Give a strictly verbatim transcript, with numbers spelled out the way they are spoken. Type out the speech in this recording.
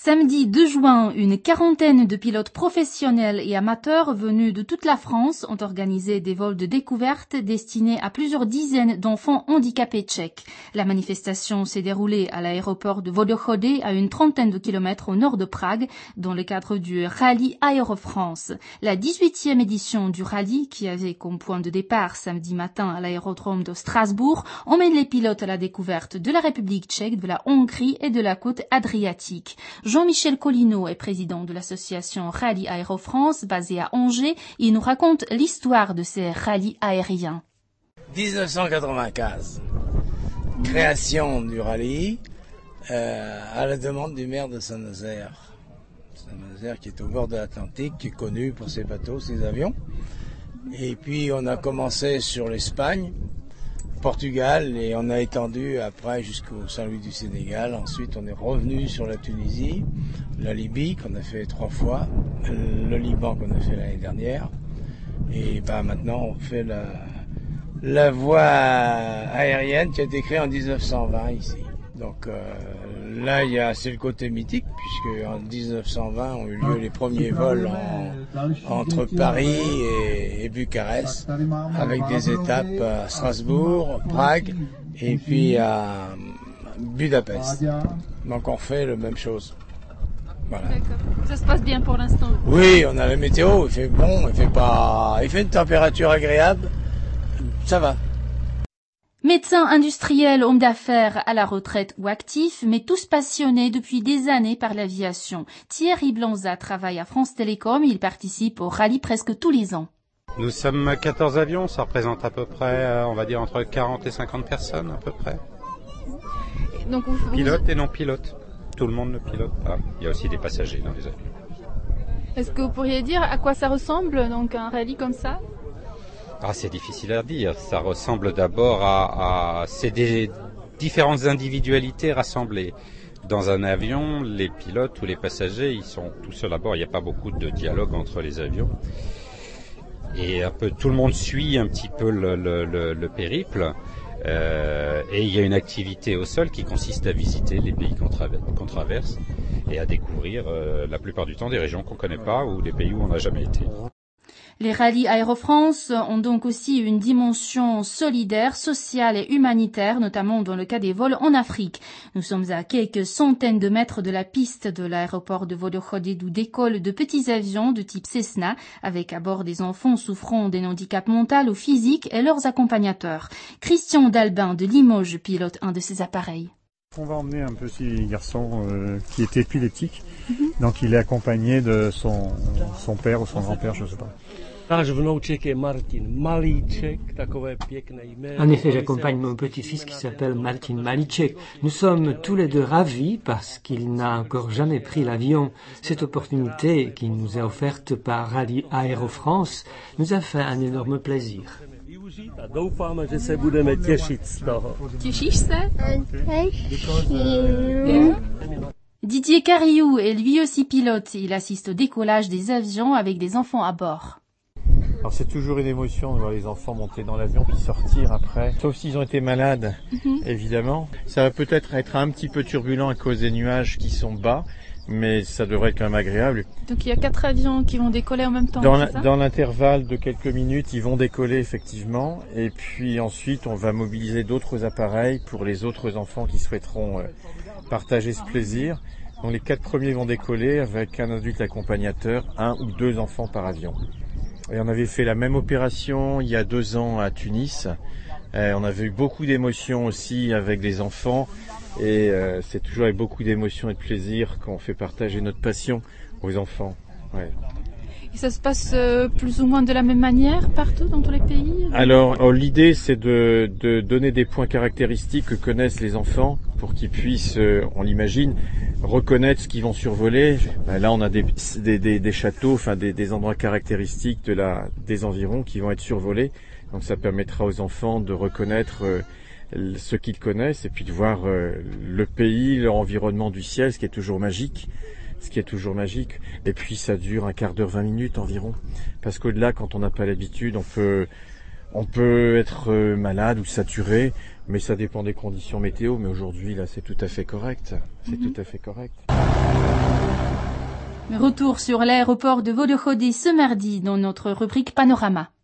Samedi deux juin, une quarantaine de pilotes professionnels et amateurs venus de toute la France ont organisé des vols de découverte destinés à plusieurs dizaines d'enfants handicapés tchèques. La manifestation s'est déroulée à l'aéroport de Vodichody, à une trentaine de kilomètres au nord de Prague, dans le cadre du rallye Aéro-France. La dix-huitième édition du rallye, qui avait comme point de départ samedi matin à l'aérodrome de Strasbourg, emmène les pilotes à la découverte de la République tchèque, de la Hongrie et de la côte adriatique. Jean-Michel Collineau est président de l'association Rallye Aéro-France basée à Angers. Il nous raconte l'histoire de ces rallyes aériens. dix-neuf cent quatre-vingt-quinze, création du rallye euh, à la demande du maire de Saint-Nazaire. Saint-Nazaire qui est au bord de l'Atlantique, qui est connu pour ses bateaux, ses avions. Et puis on a commencé sur l'Espagne, Portugal, et on a étendu après jusqu'au Saint-Louis du Sénégal. Ensuite, on est revenu sur la Tunisie, la Libye qu'on a fait trois fois, le Liban qu'on a fait l'année dernière. Et ben maintenant, on fait la, la voie aérienne qui a été créée en dix-neuf cent vingt ici. Donc euh, là, il y a, c'est le côté mythique, puisque en dix-neuf cent vingt ont eu lieu les premiers vols en, entre Paris et, et Bucarest, avec des étapes à Strasbourg, Prague et puis à Budapest. Donc on fait la même chose. Voilà. D'accord. Ça se passe bien pour l'instant? Oui, on a la météo, il fait bon, il fait pas, il fait une température agréable, ça va. Médecin industriel, homme d'affaires à la retraite ou actif, mais tous passionnés depuis des années par l'aviation. Thierry Blanza travaille à France Télécom, il participe au rallye presque tous les ans. Nous sommes quatorze avions, ça représente à peu près, on va dire, entre quarante et cinquante personnes à peu près. Donc vous... Pilotes et non pilotes. Tout le monde ne pilote pas. Il y a aussi des passagers dans les avions. Est-ce que vous pourriez dire à quoi ça ressemble, donc un rallye comme ça? Ah, c'est difficile à dire. Ça ressemble d'abord à, à c'est des différentes individualités rassemblées. Dans un avion, les pilotes ou les passagers, ils sont tout seuls à bord. Il n'y a pas beaucoup de dialogue entre les avions. Et un peu tout le monde suit un petit peu le, le, le, le périple. Euh, et il y a une activité au sol qui consiste à visiter les pays qu'on traverse, qu'on traverse et à découvrir euh, la plupart du temps des régions qu'on ne connaît pas ou des pays où on n'a jamais été. Les rallyes Aéro-France ont donc aussi une dimension solidaire, sociale et humanitaire, notamment dans le cas des vols en Afrique. Nous sommes à quelques centaines de mètres de la piste de l'aéroport de Vodichody d'où décollent de petits avions de type Cessna, avec à bord des enfants souffrant d'un handicap mental ou physique et leurs accompagnateurs. Christian Dalbin de Limoges pilote un de ces appareils. On va emmener un petit garçon euh, qui est épileptique, mm-hmm. Donc il est accompagné de son, son père ou son grand-père, je ne sais pas. En effet, j'accompagne mon petit-fils qui s'appelle Martin Malicek. Nous sommes tous les deux ravis parce qu'il n'a encore jamais pris l'avion. Cette opportunité qui nous est offerte par Rallye Aéro-France nous a fait un énorme plaisir. Těšíš se? Didier Carriou est lui aussi pilote. Il assiste au décollage des avions avec des enfants à bord. Alors c'est toujours une émotion de voir les enfants monter dans l'avion puis sortir après. Sauf s'ils ont été malades, mm-hmm. Évidemment. Ça va peut-être être un petit peu turbulent à cause des nuages qui sont bas, mais ça devrait être quand même agréable. Donc il y a quatre avions qui vont décoller en même temps, Dans, c'est ça ? Dans l'intervalle de quelques minutes, ils vont décoller effectivement. Et puis ensuite, on va mobiliser d'autres appareils pour les autres enfants qui souhaiteront euh, partager ce plaisir. Donc les quatre premiers vont décoller avec un adulte accompagnateur, un ou deux enfants par avion. Et on avait fait la même opération il y a deux ans à Tunis. Euh, on avait eu beaucoup d'émotions aussi avec des enfants. Et euh, c'est toujours avec beaucoup d'émotions et de plaisir qu'on fait partager notre passion aux enfants. Ouais. Et ça se passe euh, plus ou moins de la même manière partout dans tous les pays? Alors, oh, l'idée c'est de, de donner des points caractéristiques que connaissent les enfants pour qu'ils puissent, euh, on l'imagine, reconnaître ce qu'ils vont survoler. Ben là, on a des, des, des, des châteaux, enfin des, des endroits caractéristiques de la, des environs qui vont être survolés. Donc ça permettra aux enfants de reconnaître euh, ce qu'ils connaissent et puis de voir euh, le pays, leur environnement du ciel, ce qui est toujours magique. Ce qui est toujours magique. Et puis ça dure un quart d'heure, vingt minutes environ. Parce qu'au-delà, quand on n'a pas l'habitude, on peut, on peut être malade ou saturé, mais ça dépend des conditions météo. Mais aujourd'hui, là, c'est tout à fait correct. C'est mmh. tout à fait correct. Retour sur l'aéroport de Vodochody ce mardi dans notre rubrique Panorama.